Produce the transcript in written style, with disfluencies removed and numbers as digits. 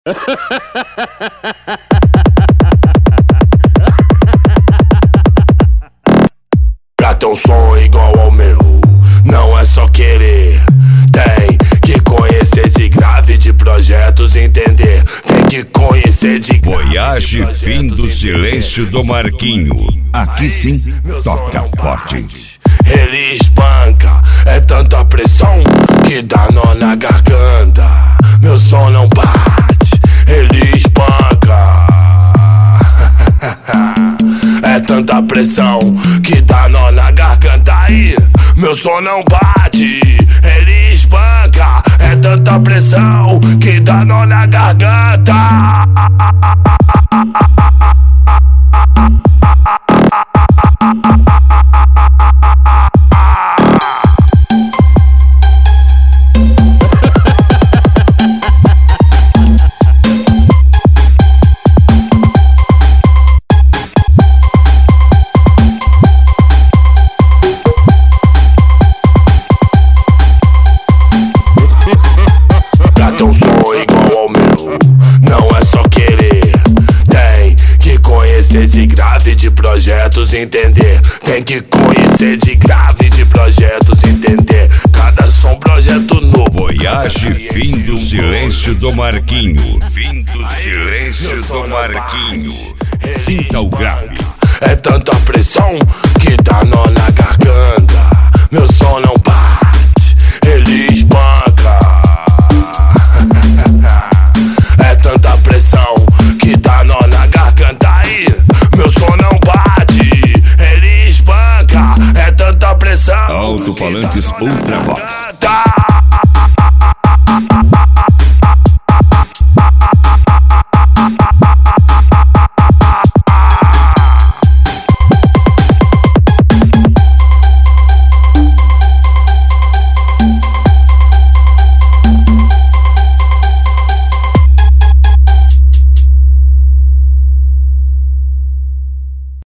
Pra ter um som igual ao meu, não é só querer. Tem que conhecer de grave, de projetos, entender. Tem que conhecer de grave. Voyage, fim do silêncio do Marquinho. Aqui sim, toca forte. Ele espanca, é tanta pressão que dá nó na garganta. Meu som não bate, ele espanca. É tanta pressão que dá nó na garganta. Aí, meu som não bate, ele espanca. É tanta pressão que dá nó na garganta. Um som igual ao meu, não é só querer. Tem que conhecer de grave, de projetos, entender. Tem que conhecer de grave, de projetos, entender. Cada som projeto novo. Voyage, fim do silêncio do Marquinho. Fim do silêncio do Marquinho. Sinta o grave. É tanta pressão que dá nó na garganta. Meu som não para.